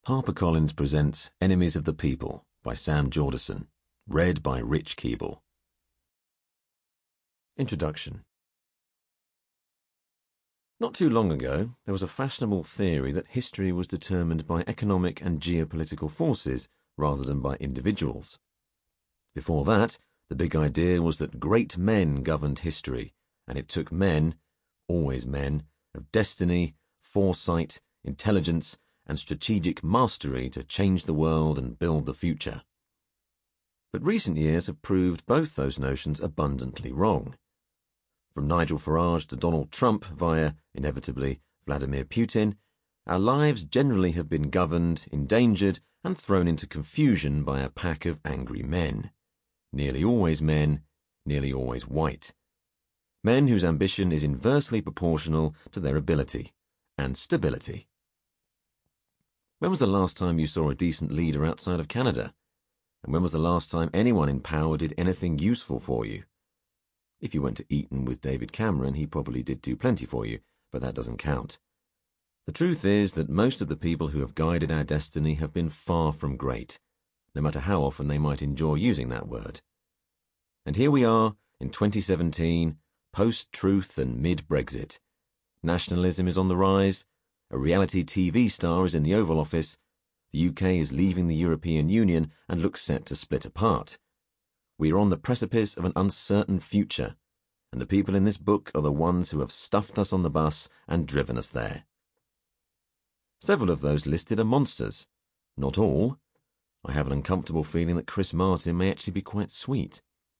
HarperCollins presents Enemies of the People by Sam Jordison, read by Rich Keeble. Introduction. Not too long ago, there was a fashionable theory that history was determined by economic and geopolitical forces rather than by individuals. Before that, the big idea was that great men governed history, and it took men, always men, of destiny, foresight, intelligence, and strategic mastery to change the world and build the future. But recent years have proved both those notions abundantly wrong. From Nigel Farage to Donald Trump via, inevitably, Vladimir Putin, our lives generally have been governed, endangered, and thrown into confusion by a pack of angry men. Nearly always men, nearly always white. Men whose ambition is inversely proportional to their ability and stability. When was the last time you saw a decent leader outside of Canada? And when was the last time anyone in power did anything useful for you? If you went to Eton with David Cameron, he probably did do plenty for you, but that doesn't count. The truth is that most of the people who have guided our destiny have been far from great, no matter how often they might enjoy using that word. And here we are, in 2017, post-truth and mid-Brexit. Nationalism is on the rise. A reality TV star is in the Oval Office. The UK is leaving the European Union and looks set to split apart. We are on the precipice of an uncertain future, and the people in this book are the ones who have stuffed us on the bus and driven us there. Several of those listed are monsters. Not all. I have an uncomfortable feeling that Chris Martin may actually be quite sweet.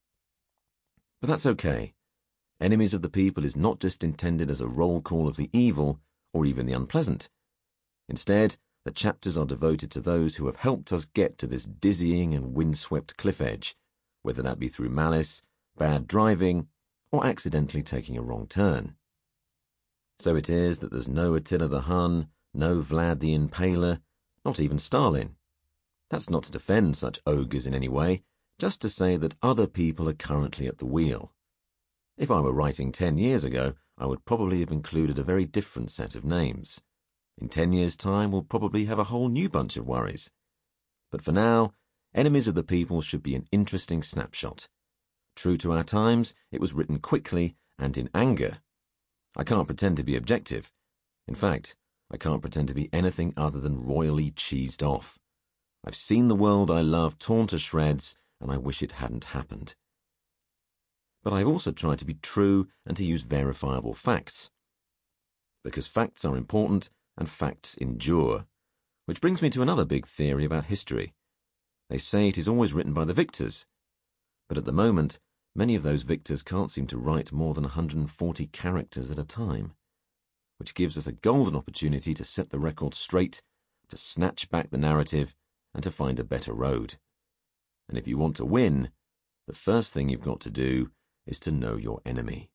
But that's okay. Enemies of the People is not just intended as a roll call of the evil, or even the unpleasant. Instead, the chapters are devoted to those who have helped us get to this dizzying and windswept cliff edge, whether that be through malice, bad driving, or accidentally taking a wrong turn. So it is that there's no Attila the Hun, no Vlad the Impaler, not even Stalin. That's not to defend such ogres in any way, just to say that other people are currently at the wheel. If I were writing 10 years ago, I would probably have included a very different set of names. In 10 years' time, we'll probably have a whole new bunch of worries. But for now, Enemies of the People should be an interesting snapshot. True to our times, it was written quickly and in anger. I can't pretend to be objective. In fact, I can't pretend to be anything other than royally cheesed off. I've seen the world I love torn to shreds, and I wish it hadn't happened. But I've also tried to be true and to use verifiable facts. Because facts are important and facts endure. Which brings me to another big theory about history. They say it is always written by the victors. But at the moment, many of those victors can't seem to write more than 140 characters at a time. Which gives us a golden opportunity to set the record straight, to snatch back the narrative, and to find a better road. And if you want to win, the first thing you've got to do is to know your enemy.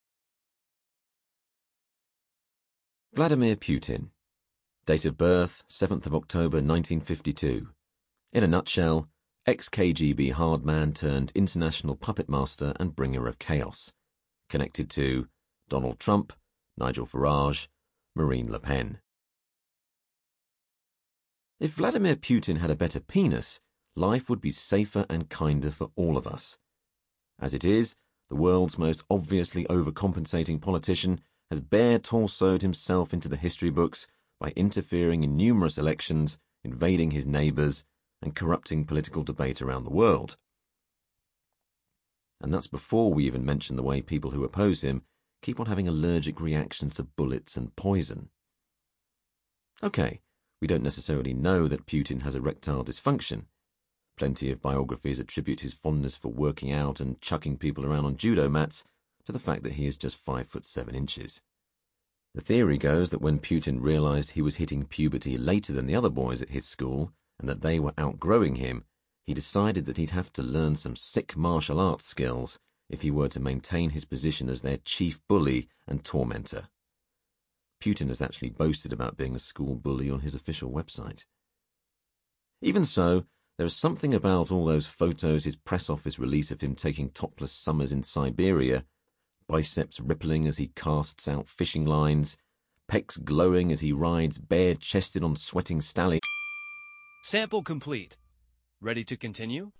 Vladimir Putin. Date of birth, 7th of October 1952. In a nutshell, ex-KGB hardman turned international puppet master and bringer of chaos. Connected to Donald Trump, Nigel Farage, Marine Le Pen. If Vladimir Putin had a better penis, life would be safer and kinder for all of us. As it is, the world's most obviously overcompensating politician has bare-torsoed himself into the history books by interfering in numerous elections, invading his neighbours, and corrupting political debate around the world. And that's before we even mention the way people who oppose him keep on having allergic reactions to bullets and poison. Okay, we don't necessarily know that Putin has erectile dysfunction. Plenty of biographies attribute his fondness for working out and chucking people around on judo mats to the fact that he is just 5'7". The theory goes that when Putin realized he was hitting puberty later than the other boys at his school and that they were outgrowing him, he decided that he'd have to learn some sick martial arts skills if he were to maintain his position as their chief bully and tormentor. Putin has actually boasted about being a school bully on his official website. Even so, there is something about all those photos his press office released of him taking topless summers in Siberia, biceps rippling as he casts out fishing lines, pecs glowing as he rides bare-chested on sweating stallions. Sample complete. Ready to continue?